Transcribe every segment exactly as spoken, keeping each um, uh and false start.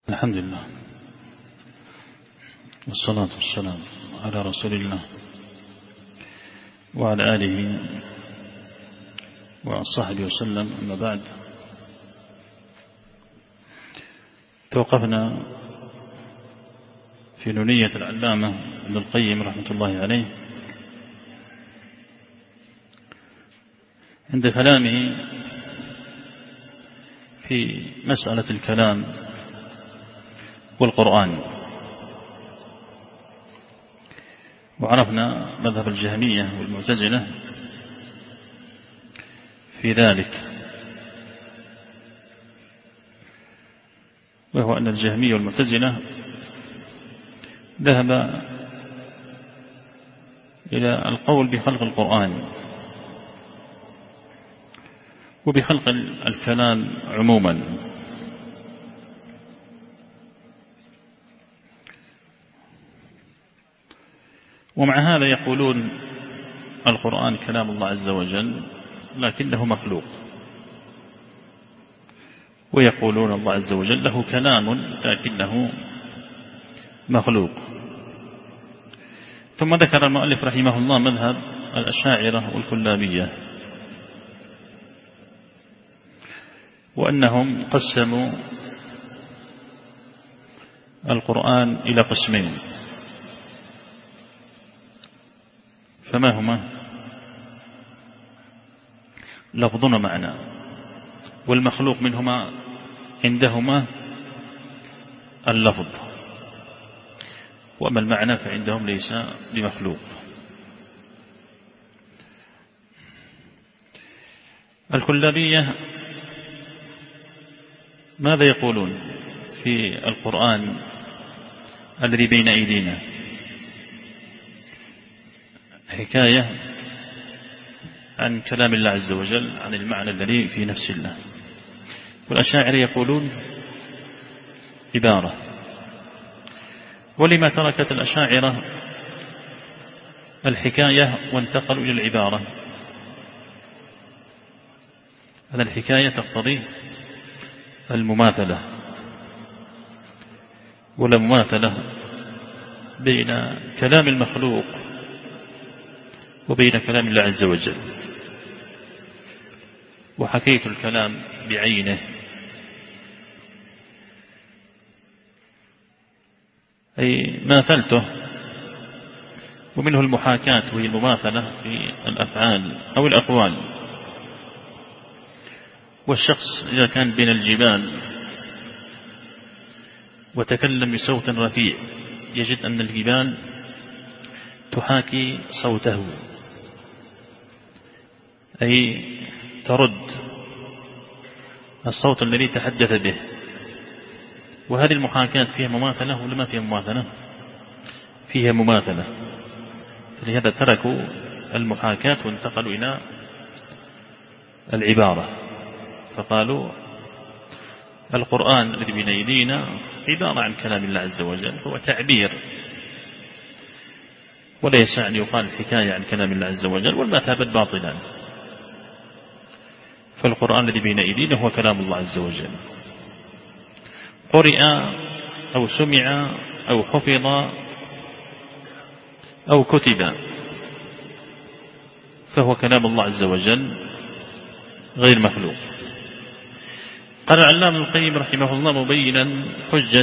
الحمد لله والصلاة والسلام على رسول الله وعلى آله وصحبه وسلم. أما بعد، توقفنا في نونية العلامة ابن القيم رحمة الله عليه عند كلامه في مسألة الكلام والقرآن، وعرفنا مذهب الجهمية والمعتزلة في ذلك، وهو أن الجهمية والمعتزلة ذهب إلى القول بخلق القرآن وبخلق الكلام عموما، ومع هذا يقولون القرآن كلام الله عز وجل لكنه مخلوق، ويقولون الله عز وجل له كلام لكنه مخلوق. ثم ذكر المؤلف رحمه الله مذهب الأشاعرة والكلابية، وأنهم قسموا القرآن إلى قسمين، فما هما؟ لفظ ومعنى، والمخلوق منهما عندهما اللفظ، وأما المعنى فعندهم ليس بمخلوق. الكلابية ماذا يقولون في القرآن الذي بين أيدينا؟ حكاية عن كلام الله عز وجل، عن المعنى الذي في نفس الله. والأشاعرة يقولون عبارة. ولما تركت الأشاعرة الحكاية وانتقلوا إلى العبارة؟ أن الحكاية تقتضي المماثلة، والمماثلة بين كلام المخلوق وبين كلام الله عز وجل. وحكيت الكلام بعينه، أي ماثلته، ومنه المحاكاة وهي المماثلة في الأفعال أو الأقوال. والشخص إذا كان بين الجبال وتكلم بصوت رفيع يجد أن الجبال تحاكي صوته، أي ترد الصوت الذي تحدث به. وهذه المحاكاة فيها مماثلة ولا ما فيها مماثلة؟ فيها مماثلة، لهذا تركوا المحاكاة وانتقلوا إلى العبارة، فقالوا القرآن الذي بين أيدينا عبارة عن كلام الله عز وجل، هو تعبير، وليس أن يقال الحكاية عن كلام الله عز وجل، والمذهب باطلا. فالقرآن الذي بين أيدينا هو كلام الله عز وجل، قرئ أو سمع أو حفظ أو كتب، فهو كلام الله عز وجل غير مخلوق. قال العلامة ابن القيم رحمه الله مبينا حجة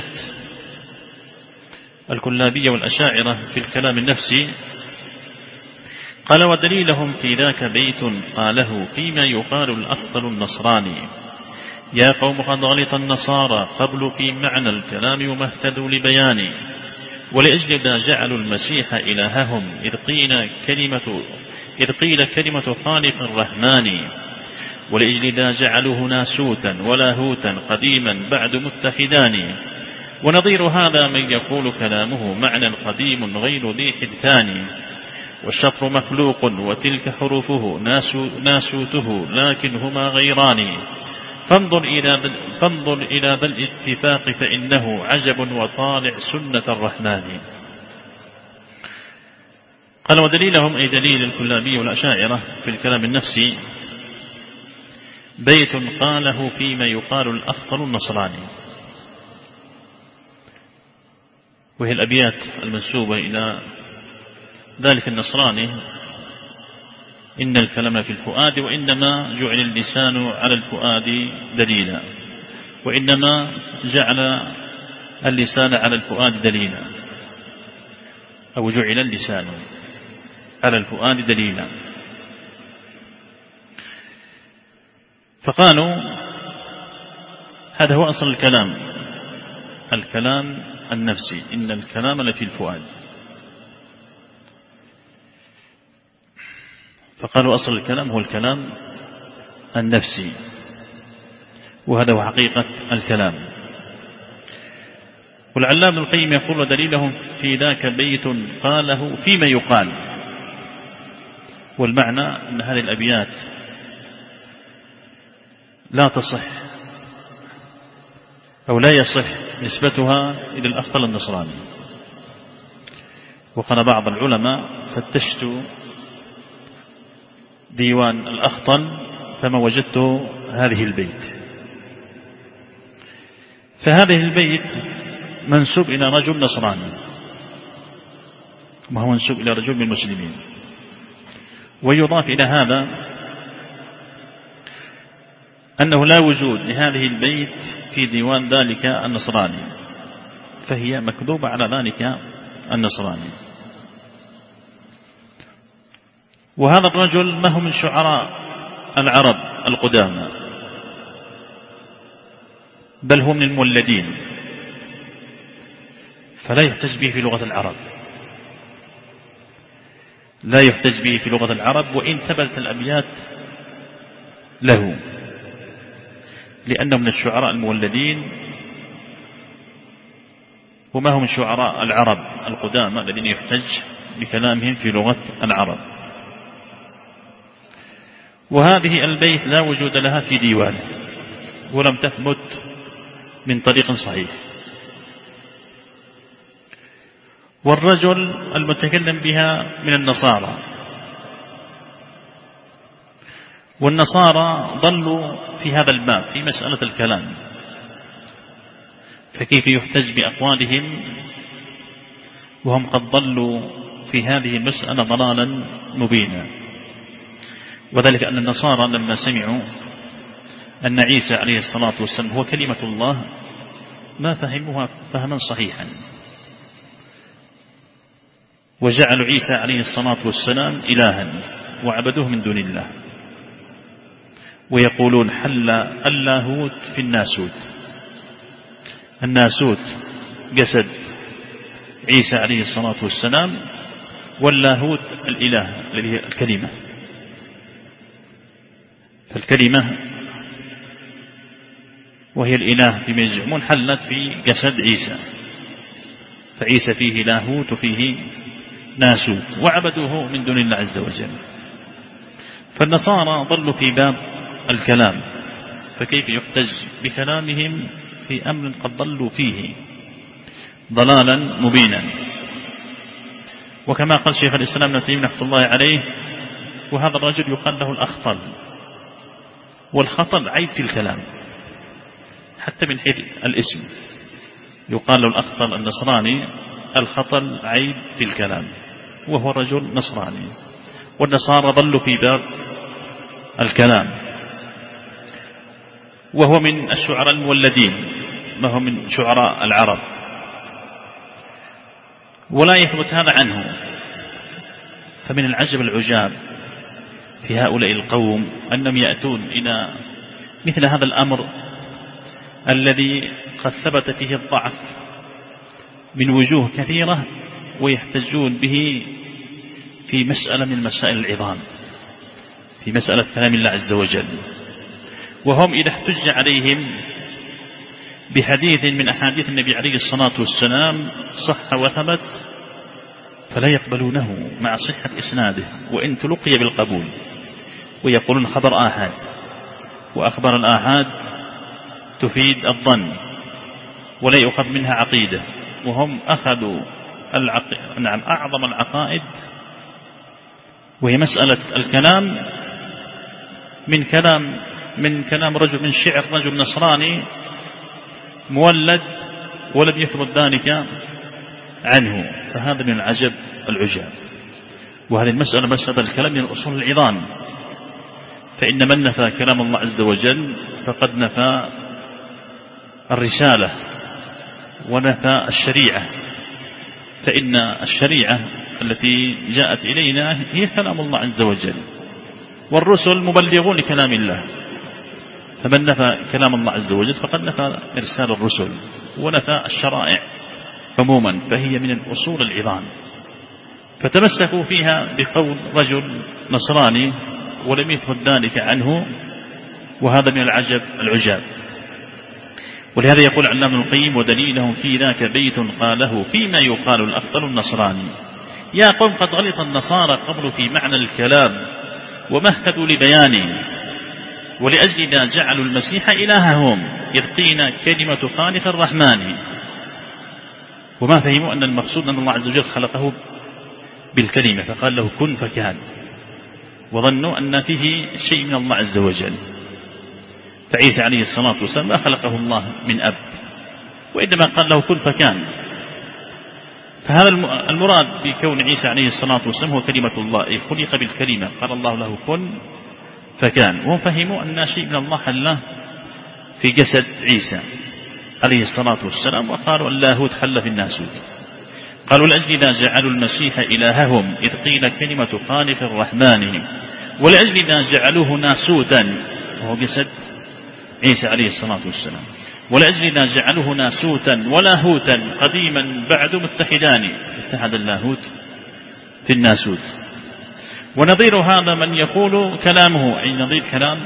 الكلابية والأشاعرة في الكلام النفسي، قال ودليلهم في ذاك بيت قاله فيما يقال الأفضل النصراني: يا قوم قد غلط النصارى قبل في معنى الكلام وما اهتدوا لبياني، ولأجل ذا جعلوا المسيح إلههم إذ قيل كلمة, إذ قيل كلمة خالق الرحمن، ولأجل ذا جعلوه ناسوتا ولاهوتا قديما بعد متخذان، ونظير هذا من يقول كلامه معنى قديم غير ذي حدثان، والشطر مخلوق وتلك حروفه ناسوته لكن هما غيران، فانظر إلى, فانظر إلى ذا الاتفاق فإنه عجب وطالع سنة الرحمن. قال ودليلهم أي دليل الكلابية والأشاعرة في الكلام النفسي بيت قاله فيما يقال الأفضل النصراني، وهي الأبيات المنسوبة إلى ذلك النصراني: إن الكلام في الفؤاد وإنما جعل اللسان على الفؤاد دليلا، وإنما جعل اللسان على الفؤاد دليلا، أو جعل اللسان على الفؤاد دليلا. فقالوا هذا هو أصل الكلام، الكلام النفسي، إن الكلام لفي الفؤاد. فقالوا أصل الكلام هو الكلام النفسي، وهذا هو حقيقة الكلام. والعلامة ابن القيم يقول: ودليلهم في ذاك بيت قاله فيما يقال. والمعنى أن هذه الأبيات لا تصح أو لا يصح نسبتها إلى الأخطل النصراني. وقال بعض العلماء: فتشت ديوان الأخطل فما وجدت هذه البيت. فهذه البيت منسوب إلى رجل نصراني، وهو منسوب إلى رجل من المسلمين. ويضاف إلى هذا أنه لا وجود لهذه البيت في ديوان ذلك النصراني، فهي مكذوبة على ذلك النصراني. وهذا الرجل ما هو من شعراء العرب القدامى، بل هو من المولدين، فلا يحتج به في لغة العرب، لا يحتج به في لغة العرب، وإن ثبتت الأبيات له، لأنه من الشعراء المولدين، وما هم من شعراء العرب القدامى الذين يحتج بكلامهم في لغة العرب. وهذه البيت لا وجود لها في ديوانه، ولم تثبت من طريق صحيح. والرجل المتكلم بها من النصارى، والنصارى ضلوا في هذا الباب في مسألة الكلام، فكيف يحتج بأقوالهم وهم قد ضلوا في هذه المسألة ضلالا مبينا؟ وذلك أن النصارى لما سمعوا أن عيسى عليه الصلاة والسلام هو كلمة الله ما فهموها فهما صحيحا، وجعلوا عيسى عليه الصلاة والسلام إلها وعبدوه من دون الله، ويقولون حل اللاهوت في الناسوت، الناسوت جسد عيسى عليه الصلاة والسلام، واللاهوت الإله الذي هي الكلمة. فالكلمة وهي الإله فيما يزعمون حلت في جسد عيسى، فعيسى فيه لاهوت وفيه ناسوت، وعبدوه من دون الله عز وجل. فالنصارى ضلوا في باب الكلام، فكيف يحتج بكلامهم في أمر قد ضلوا فيه ضلالا مبينا؟ وكما قال شيخ الإسلام ابن تيمية رحمة الله عليه: وهذا الرجل يقال له الأخطل، والخطل عيب في الكلام حتى من حيث الاسم، يقال له الأخطل النصراني، الخطل عيب في الكلام، وهو رجل نصراني. والنصارى ضلوا في باب الكلام، وهو من الشعراء المولدين، ما هو من شعراء العرب، ولا يثبت هذا عنه. فمن العجب العجاب في هؤلاء القوم أنهم يأتون إلى مثل هذا الأمر الذي قد ثبت فيه الضعف من وجوه كثيرة، ويحتجون به في مسألة من مسائل العظام، في مسألة كلام الله عز وجل. وهم إذا احتج عليهم بحديث من أحاديث النبي عليه الصلاة والسلام صح وثبت فلا يقبلونه مع صحة إسناده وإن تلقي بالقبول، ويقولون خبر آحاد، وأخبار الآحاد تفيد الظن ولا يؤخذ منها عقيدة. وهم أخذوا العق... نعم أعظم العقائد، وهي مسألة الكلام من كلام من كلام رجل، من شعر رجل نصراني مولد ولم يثبت ذلك عنه، فهذا من العجب العجاب. وهذه المسألة مسألة الكلام من أصول العظام، فإن من نفى كلام الله عز وجل فقد نفى الرسالة ونفى الشريعة، فإن الشريعة التي جاءت إلينا هي كلام الله عز وجل، والرسل مبلغون لكلام الله، فمن نفى كلام الله عز وجل فقد نفى إرسال الرسل ونفى الشرائع عموما، فهي من الأصول العظام. فتمسكوا فيها بقول رجل نصراني ولم يثبت ذلك عنه، وهذا من العجب العجاب. ولهذا يقول علامة ابن القيم: ودليلهم في ذاك بيت قاله فيما يقال الأفضل النصراني. يا قوم قد غلط النصارى قبل في معنى الكلام وما اهتدوا لبيانه، ولأجل ذا جعلوا المسيح إلههم إذ قيل كلمة خالق الرحمن. وما فهموا أن المقصود أن الله عز وجل خلقه بالكلمة فقال له كن فكان، وظنوا أن فيه شيء من الله عز وجل. فعيسى عليه الصلاة والسلام ما خلقه الله من أب، وإنما قال له كن فكان. فهذا المراد بكون عيسى عليه الصلاة والسلام هو كلمة الله، أي خلق بالكلمة، قال الله له كن فكان. وهم فهموا أن شيء من الله حل في جسد عيسى عليه الصلاة والسلام، وقالوا اللاهوت حل في الناسوت. قالوا لأجل ذا جعلوا المسيح إلههم إذ قيل كلمة خالق الرحمن، ولأجل ذا جعلوه ناسوتا وهو جسد عيسى عليه الصلاة والسلام، ولأجل ذا جعلوه ناسوتا ولاهوتا قديما بعد متحدان، اتحد اللاهوت في الناسوت. ونظير هذا من يقول كلامه، أي نظير كلام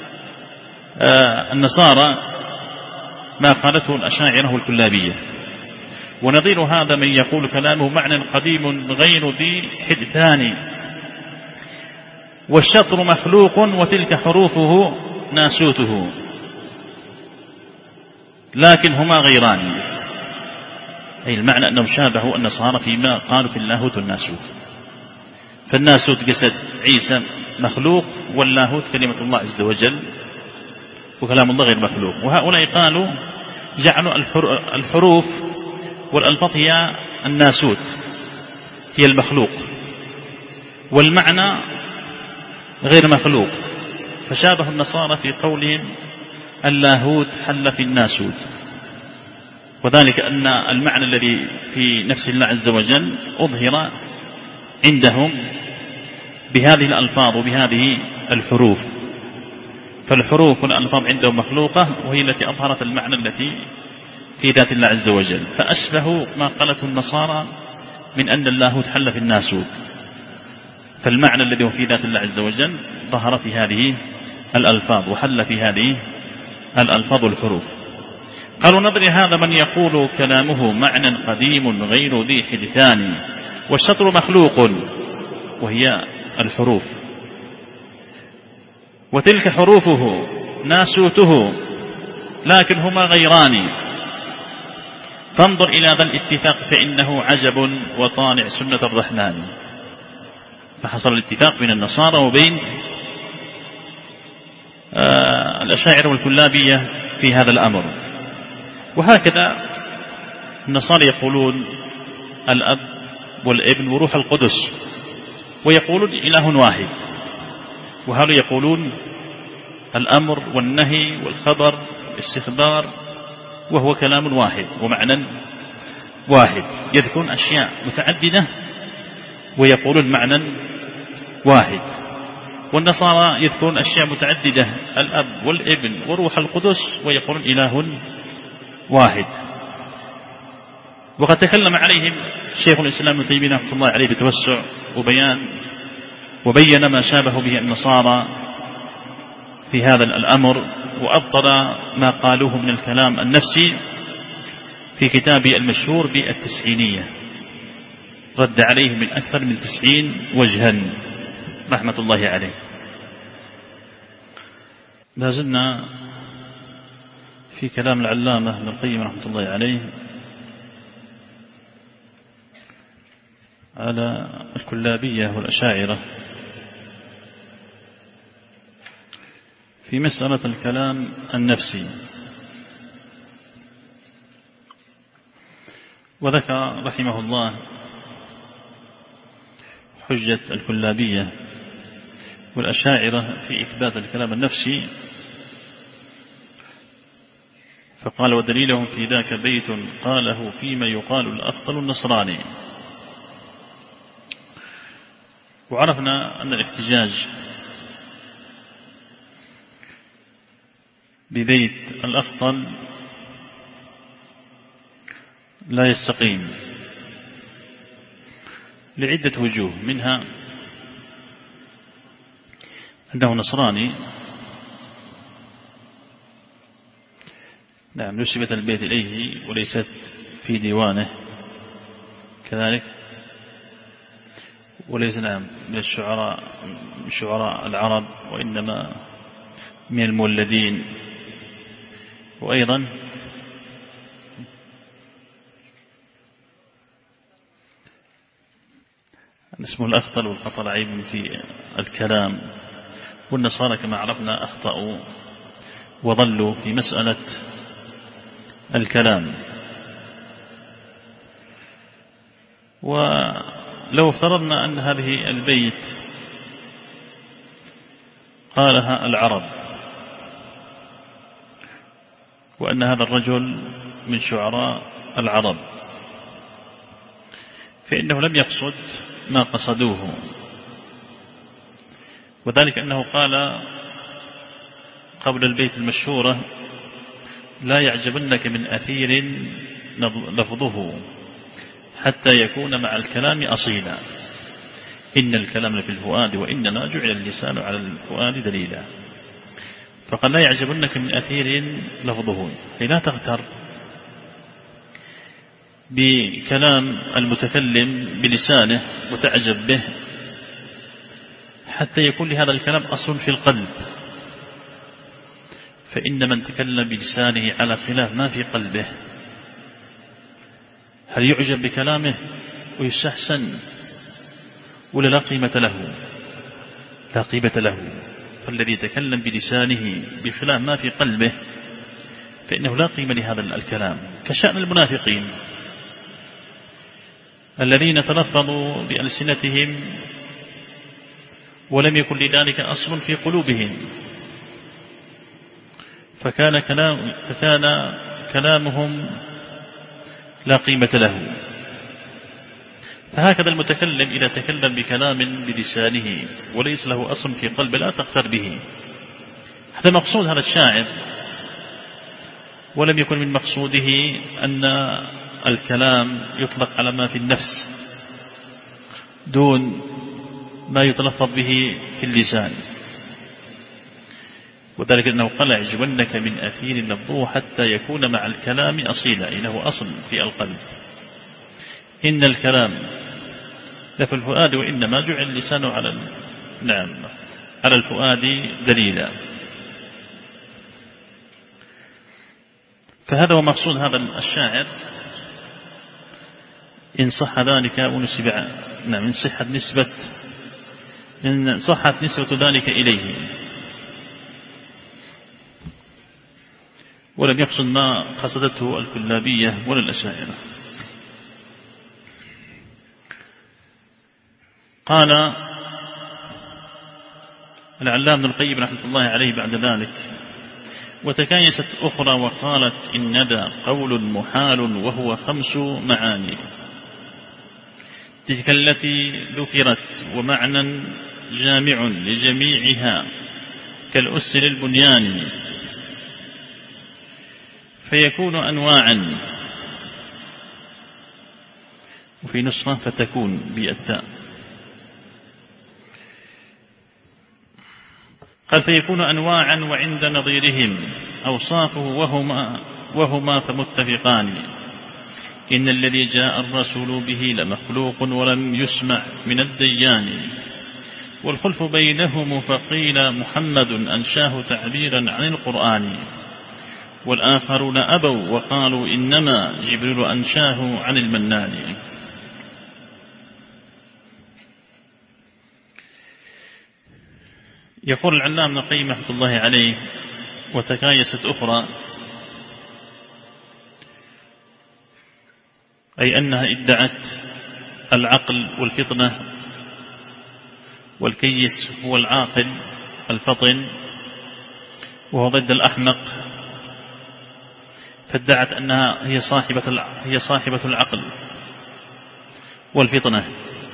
آه النصارى ما قالته الأشاعرة والكلابية. ونظير هذا من يقول كلامه معنى قديم غير ذي حدثان، والشطر مخلوق وتلك حروفه ناسوته، لكن هما غيران. أي المعنى أنهم شابهوا النصارى فيما قالوا في اللاهوت والناسوت. فالناسوت جسد عيسى مخلوق، واللاهوت كلمة الله عز وجل وكلام الله غير مخلوق. وهؤلاء قالوا جعلوا الحروف والألفاظ هي الناسوت هي المخلوق، والمعنى غير مخلوق، فشابه النصارى في قولهم اللاهوت حل في الناسوت، وذلك أن المعنى الذي في نفس الله عز وجل أظهر عندهم بهذه الألفاظ وبهذه الحروف. فالحروف والألفاظ عندهم مخلوقة، وهي التي أظهرت المعنى التي في ذات الله عز وجل، فأشبهوا ما قالته النصارى من أن اللاهوت حل في الناسوت، فالمعنى الذي هو في ذات الله عز وجل ظهر في هذه الألفاظ وحل في هذه الألفاظ والحروف. قالوا نظر هذا من يقول كلامه معنى قديم غير ذي حدثان، والشطر مخلوق وهي الحروف، وتلك حروفه ناسوته، لكن هما غيران. فانظر إلى ذا الاتفاق فإنه عجب وطالع سنة الرحمن. فحصل الاتفاق بين النصارى وبين آه الأشاعرة والكلابية في هذا الأمر. وهكذا النصارى يقولون الأب والابن وروح القدس، ويقولون إله واحد، وهؤلاء يقولون الأمر والنهي والخبر والاستخبار، وهو كلام واحد ومعنى واحد، يذكرون أشياء متعددة ويقولون معنى واحد. والنصارى يذكرون أشياء متعددة، الأب والابن وروح القدس، ويقولون إله واحد. وقد تكلم عليهم شيخ الإسلام ابن تيمية رحمه الله عليه بتوسع وبيان، وبين ما شابه به النصارى في هذا الأمر، وأبطل ما قالوه من الكلام النفسي في كتابه المشهور بالتسعينية، رد عليه من أكثر من تسعين وجها رحمة الله عليه. لا زلنا في كلام العلامة ابن القيم رحمة الله عليه على الكلابية والأشاعرة في مسألة الكلام النفسي. وذكر رحمه الله حجة الكلابية والأشاعرة في إثبات الكلام النفسي، فقال ودليلهم في ذاك بيت قاله فيما يقال الأخطل النصراني. وعرفنا أن الاحتجاج ببيت الأخطل لا يستقيم لعدة وجوه، منها أنه نصراني، نعم نسبت البيت إليه وليست في ديوانه كذلك، وليس نعم من الشعراء من شعراء العرب، وإنما من المولدين. وأيضا اسمه الأخطل والخطل عيب في الكلام، والنصارى كما عرفنا أخطأوا وضلوا في مسألة الكلام. ولو افترضنا أن هذه البيت قالها العرب، وأن هذا الرجل من شعراء العرب، فإنه لم يقصد ما قصدوه، وذلك أنه قال قبل البيت المشهورة لا يعجبنك من أثير لفظه حتى يكون مع الكلام أصيلا، إن الكلام في الفؤاد وإنما جعل اللسان على الفؤاد دليلا. فقال لا يعجبنك من أثير لفظه، لا تغتر بكلام المتكلم بلسانه وتعجب به حتى يكون لهذا الكلام أصل في القلب، فإن من تكلم بلسانه على خلاف ما في قلبه هل يعجب بكلامه ويستحسن ولا لا قيمة له؟ لا قيمة له. فالذي يتكلم بلسانه بخلاف ما في قلبه فإنه لا قيمة لهذا الكلام، كشأن المنافقين الذين تلفظوا بألسنتهم ولم يكن لذلك أصل في قلوبهم، فكان, كلام فكان كلامهم لا قيمة له. فهكذا المتكلم إذا تكلم بكلام بلسانه وليس له أصل في قلبه لا تغتر به. هذا مقصود هذا الشاعر، ولم يكن من مقصوده أن الكلام يطلق على ما في النفس دون ما يتلفظ به في اللسان، وذلك أنه قال يعجبنك من أثير لفظه حتى يكون مع الكلام أصيلا، إنه أصل في القلب. إن الكلام لفي الفؤاد وإنما جعل اللسان على نعم على الفؤاد دليلا. فهذا هو مقصود هذا الشاعر، إن صح ذلك ونسب نعم إن صحت نسبة إن صحت نسبة ذلك إليه، ولم يقصد ما قصدته الكلابية ولا الأشاعرة. قال العلامة ابن القيم رحمة الله عليه بعد ذلك: وتكايست أخرى وقالت إن ذا قول محال وهو خمس معاني، تلك التي ذكرت ومعنى جامع لجميعها كالأس للبنيان، فيكون أنواعا، وفي نسخة فتكون بالتاء. قال فيكون أنواعا وعند نظيرهم أوصافه وهما, وهما فمتفقان، إن الذي جاء الرسول به لمخلوق ولم يسمع من الديان، والخلف بينهم فقيل محمد أنشاه تعبيرا عن القرآن، والآخرون أبوا وقالوا إنما جبريل أنشاه عن المنان. يقول العلامة ابن القيم رحمة الله عليه: وتكايست أخرى أي أنها ادعت العقل والفطنة، والكيس هو العاقل الفطن وهو ضد الأحمق، فادعت أنها هي صاحبة هي صاحبة العقل والفطنة،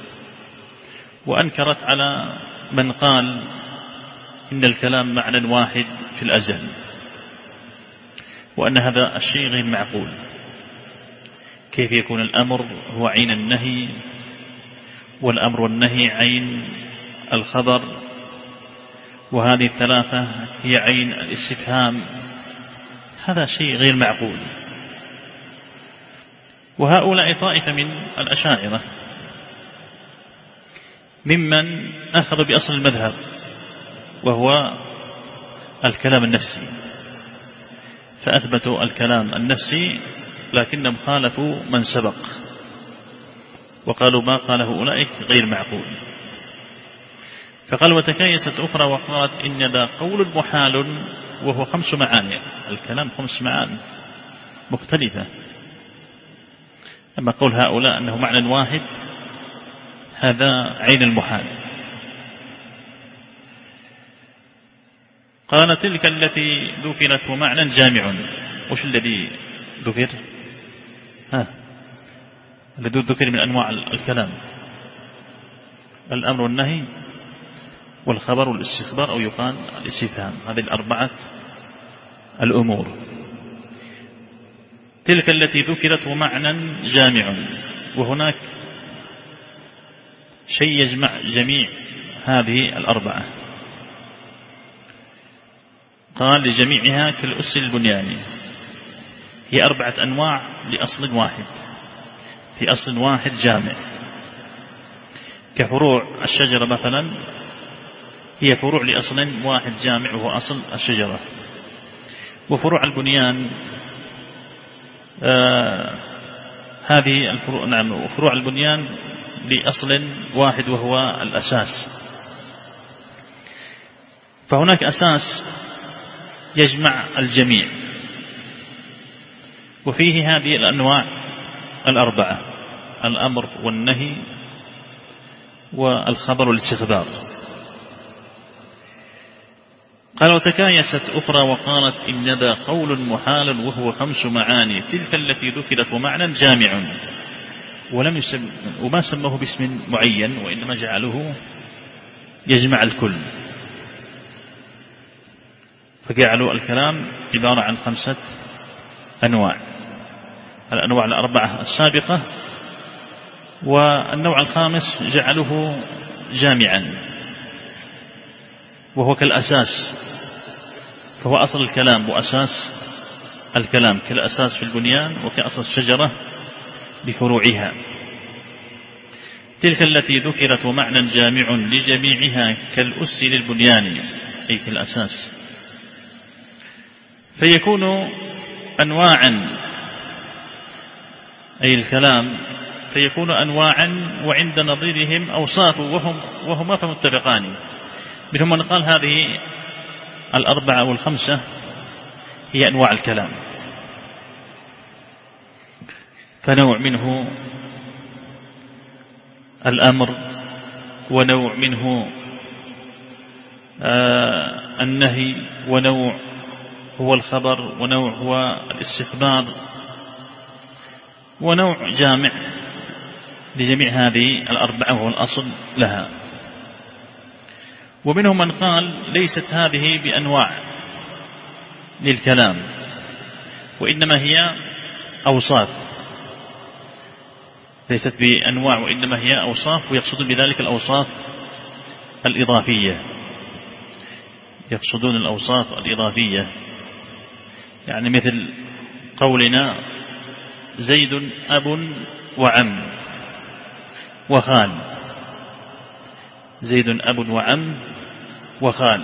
وأنكرت على من قال إن الكلام معنى واحد في الأزل، وأن هذا الشيء غير معقول. كيف يكون الأمر هو عين النهي، والأمر والنهي عين الخبر، وهذه الثلاثة هي عين الاستفهام؟ هذا شيء غير معقول. وهؤلاء طائفة من الأشاعرة ممن أخذ بأصل المذهب وهو الكلام النفسي، فأثبتوا الكلام النفسي، لكنهم خالفوا من سبق وقالوا ما قاله أولئك غير معقول. فقال وتكايست أخرى وقالت إن ذا قول محال وهو خمس معاني. الكلام خمس معاني مختلفة، أما قول هؤلاء أنه معنى واحد هذا عين المحال. قال تلك التي ذكرت معنى جامع. وش الذي ذكر؟ ها الذي ذكر من أنواع الكلام الأمر والنهي والخبر والاستخبار، أو يقال الاستفهام. هذه الأربعة الأمور. تلك التي ذكرت معنى جامع، وهناك شيء يجمع جميع هذه الأربعة. قال لجميعها كالأس البنياني، هي أربعة أنواع لأصل واحد، في أصل واحد جامع. كفروع الشجرة مثلا هي فروع لأصل واحد جامع وهو أصل الشجرة. وفروع البنيان آه هذه الفروع، نعم، وفروع البنيان لأصل واحد وهو الأساس. فهناك أساس يجمع الجميع، وفيه هذه الأنواع الأربعة: الأمر والنهي والخبر والاستخبار. قال وتكايست أخرى وقالت إن ذا قول محال وهو خمس معاني، تلك التي ذكرت ومعنى جامع، ولم يسم وما سموه باسم معين، وإنما جعلوه يجمع الكل، فجعلوا الكلام عبارة عن خمسة أنواع: الأنواع الأربعة السابقة، والنوع الخامس جعلوه جامعا وهو كالأساس، فهو أصل الكلام وأساس الكلام، كالأساس في البنيان وكأصل الشجرة بفروعها. تلك التي ذكرت ومعنى جامع لجميعها كالأس للبنيان، أي كالأساس. فيكون أنواعا، أي الكلام فيكون أنواعا وعند نظيرهم أوصاف، وهم وهما فمتفقان. منهم من قال هذه الأربعة والخمسة هي أنواع الكلام، فنوع منه الأمر، ونوع منه آه النهي، ونوع هو الخبر، ونوع هو الاستخبار، ونوع جامع لجميع هذه الأربعة وهو الأصل لها. ومنهم من قال ليست هذه بأنواع للكلام، وإنما هي أوصاف، ليست بأنواع وإنما هي أوصاف، ويقصدون بذلك الأوصاف الإضافية، يقصدون الأوصاف الإضافية، يعني مثل قولنا زيد أب وعم وخال، زيد أب وعم وخال،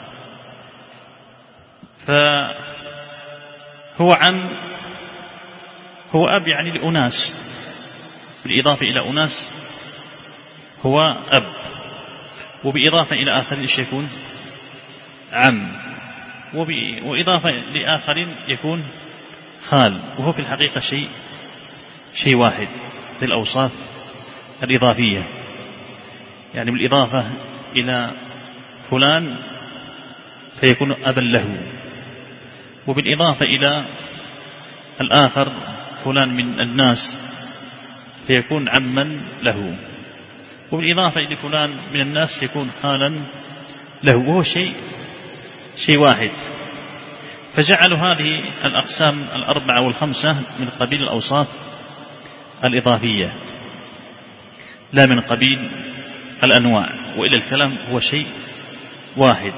فهو عم هو أب يعني لأناس، بالإضافة إلى أناس هو أب، وبإضافة إلى آخرين يكون عم، وإضافة لآخرين يكون خال، وهو في الحقيقة شيء شيء واحد بالأوصاف الإضافية، يعني بالإضافة إلى فلان فيكون أبا له، وبالإضافة إلى الآخر فلان من الناس فيكون عما له، وبالإضافة إلى فلان من الناس يكون خالا له، وهو شيء شيء واحد. فجعلوا هذه الأقسام الأربعة والخمسة من قبيل الأوصاف الإضافية لا من قبيل الأنواع، وإلى الكلام هو شيء واحد،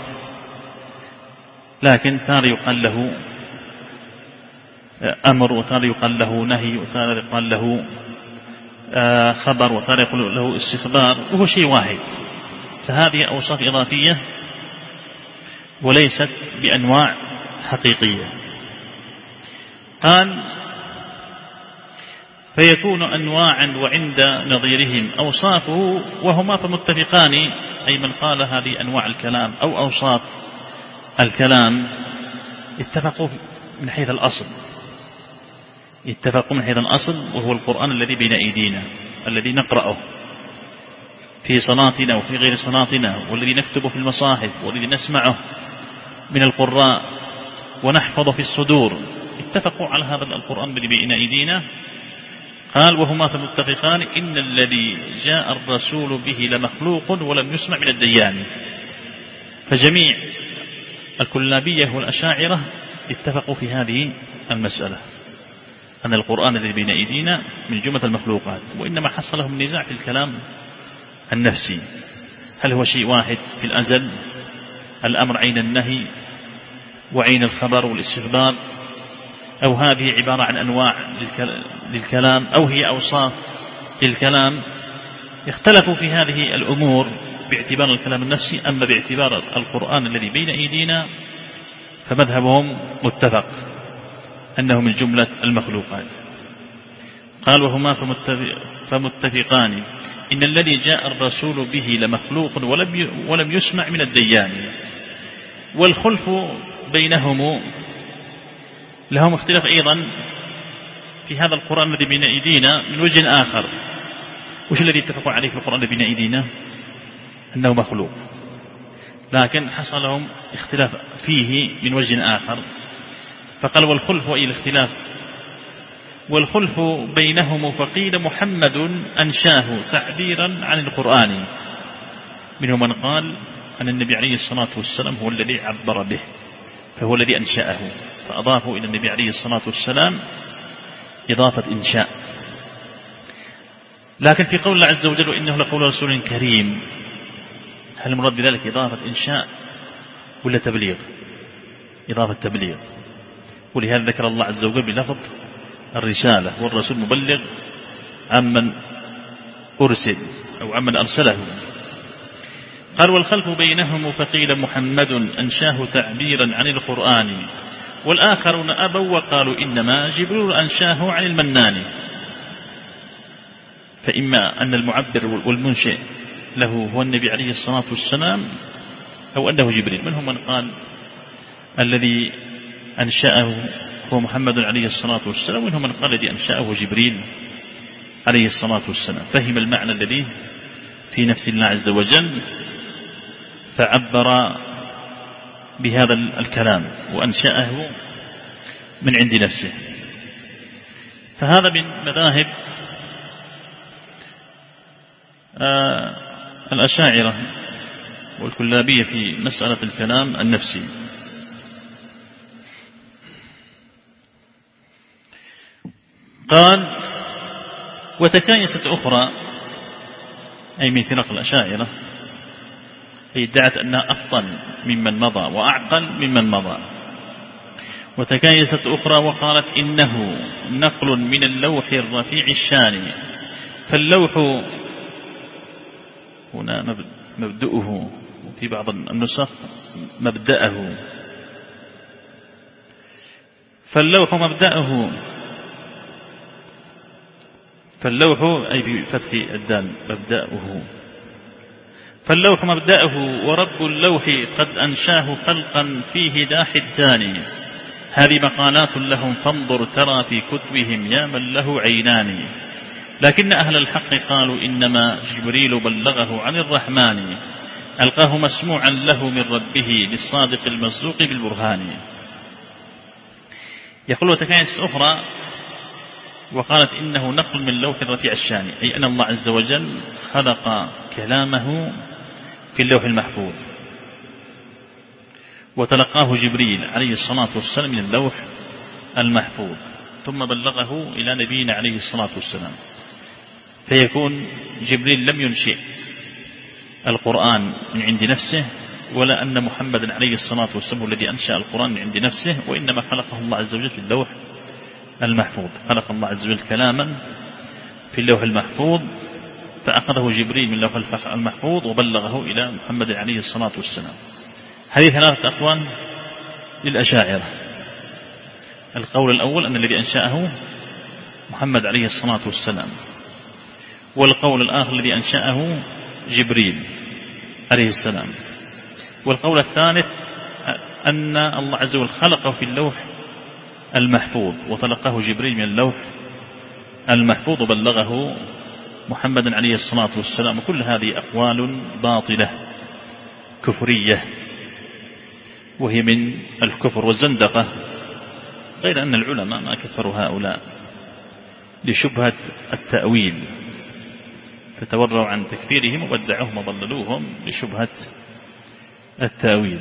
لكن تارة يقال له أمر، وتارة يقال له نهي، وتارة يقال له خبر، وتارة يقال له استخبار، وهو شيء واحد. فهذه أوصاف إضافية وليست بأنواع حقيقية. قال فيكون أنواعا وعند نظيرهم أوصافه وهما فمتفقان، أي من قال هذه أنواع الكلام أو أوصاف الكلام اتفقوا من حيث الأصل، اتفقوا من حيث الأصل، وهو القرآن الذي بين أيدينا الذي نقرأه في صلاتنا وفي غير صلاتنا، والذي نكتبه في المصاحف، والذي نسمعه من القراء ونحفظ في الصدور، اتفقوا على هذا القرآن الذي بين أيدينا. قال وهما فمتفقان إن الذي جاء الرسول به لمخلوق ولم يسمع من الديان. فجميع الكلابية والأشاعرة اتفقوا في هذه المسألة، أن القرآن الذي بين أيدينا من جملة المخلوقات، وإنما حصل لهم نزاع في الكلام النفسي، هل هو شيء واحد في الأزل، الأمر عين النهي وعين الخبر والاستخبار، أو هذه عبارة عن أنواع للكلام، أو هي أوصاف للكلام. اختلفوا في هذه الأمور باعتبار الكلام النفسي، أما باعتبار القرآن الذي بين أيدينا فمذهبهم متفق أنه من جملة المخلوقات. قال وهما فمتفقان إن الذي جاء الرسول به لمخلوق ولم يسمع من الديان. والخلف بينهم لهم اختلاف أيضا في هذا القرآن الذي بين أيدينا من وجه آخر. وش الذي اتفقوا عليه في القرآن الذي بين أيدينا؟ أنه مخلوق، لكن حصل لهم اختلاف فيه من وجه آخر، فقال والخلف أي الاختلاف، والخلف بينهم فقيل محمد أنشاه تعبيرا عن القرآن. منهم من قال أن النبي عليه الصلاة والسلام هو الذي عبر به، فهو الذي أنشأه، فأضافوا إلى النبي عليه الصلاة والسلام إضافة إنشاء. لكن في قول الله عز وجل وإنه لقول رسول كريم، هل المراد بذلك إضافة إنشاء ولا تبليغ؟ إضافة تبليغ، ولهذا ذكر الله عز وجل بلفظ الرسالة، والرسول مبلغ عمن أرسل أو عمن أرسله. قال والخلف بينهم فقيل محمد أنشاه تعبيرا عن القرآن، والآخرون أبوا وقالوا إنما جبريل أنشاه عن المنان. فإما أن المعبر والمنشئ له هو النبي عليه الصلاة والسلام، أو أنه جبريل. منهم من قال الذي أنشأه هو محمد عليه الصلاة والسلام، ومنهم من قال الذي أنشأه جبريل عليه الصلاة والسلام. فهم المعنى الذي في نفس الله عز وجل فعبر بهذا الكلام وأنشأه من عند نفسه. فهذا من مذاهب آه الأشاعرة والكلابية في مسألة الكلام النفسي. قال وتكايست أخرى، أي من فرق الأشاعرة، هي ادعت أنها أفضل ممن مضى وأعقل ممن مضى. وتكايست أخرى وقالت إنه نقل من اللوح الرفيع الشان، فاللوح هنا مبدأه، وفي بعض النسخ مبدأه، فاللوح مبدأه، فاللوح أي بفتح الدال مبدأه، فاللوح مبدأه ورب اللوح قد أنشاه خلقا فيه داح الثاني. هذه مقالات لهم فانظر ترى في كتبهم يا من له عينان. لكن أهل الحق قالوا إنما جبريل بلغه عن الرحمن، ألقاه مسموعا له من ربه للصادق المصدوق بالبرهان. يقول وتكايس أخرى وقالت إنه نقل من لوح رفيع الشان، أي أن الله عز وجل خلق كلامه في اللوح المحفوظ وتلقاه جبريل عليه الصلاة والسلام من اللوح المحفوظ ثم بلغه إلى نبينا عليه الصلاة والسلام، فيكون جبريل لم ينشئ القرآن من عند نفسه، ولا أن محمدا عليه الصلاة والسلام الذي أنشأ القرآن من عند نفسه، وإنما خلقه الله عز وجل في اللوح المحفوظ. خلق الله عز وجل كلاما في اللوح المحفوظ فأخذه جبريل من اللوح المحفوظ وبلغه إلى محمد عليه الصلاة والسلام. هذه ثلاثة أقوال للأشاعرة. القول الأول أن الذي أنشأه محمد عليه الصلاة والسلام، والقول الآخر الذي أنشأه جبريل عليه السلام، والقول الثالث أن الله عز وجل خلقه في اللوح المحفوظ وتلقاه جبريل من اللوح المحفوظ وبلغه محمد عليه الصلاة والسلام. كل هذه أقوال باطلة كفرية، وهي من الكفر والزندقة، غير أن العلماء ما كفروا هؤلاء لشبهة التأويل، فتوروا عن تكفيرهم وبدعوهم وضللوهم لشبهة التأويل.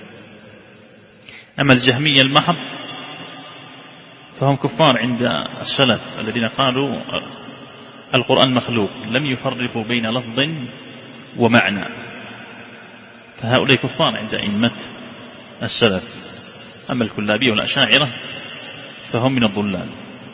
أما الجهمية المحض فهم كفار عند السلف الذين قالوا القرآن مخلوق، لم يفرقوا بين لفظ ومعنى، فهؤلاء كفار عند أئمة السلف. أما الكلابية والأشاعرة فهم من الضلال.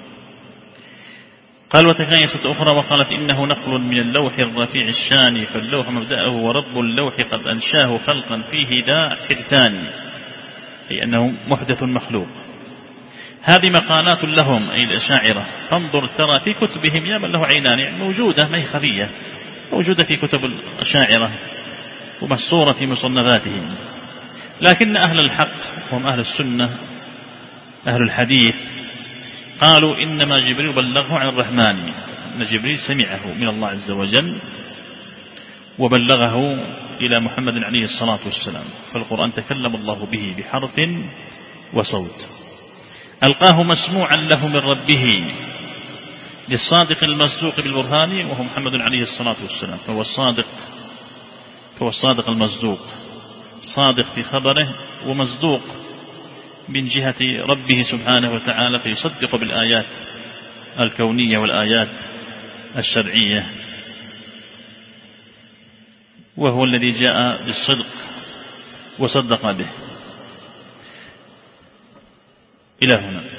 قال وتكايست أخرى وقالت إنه نقل من اللوح الرفيع الشان، فاللوح مبدأه ورب اللوح قد أنشاه خلقا فيه ذا حرتان، أي أنه محدث مخلوق. هذه مقالات لهم أي الأشاعرة، فانظر ترى في كتبهم يا من له عينان، يعني موجودة ما هي خفية، موجودة في كتب الأشاعرة ومسطورة في مصنفاتهم. لكن أهل الحق وهم أهل السنة أهل الحديث قالوا إنما جبريل بلغه عن الرحمن، أن جبريل سمعه من الله عز وجل وبلغه إلى محمد عليه الصلاة والسلام، فالقرآن تكلم الله به بحرف وصوت. ألقاه مسموعا له من ربه للصادق المصدوق بالبرهان، وهو محمد عليه الصلاة والسلام، فهو الصادق فهو الصادق المصدوق، صادق في خبره ومصدوق من جهة ربه سبحانه وتعالى، فيصدق بالآيات الكونية والآيات الشرعية، وهو الذي جاء بالصدق وصدق به. إلى هنا.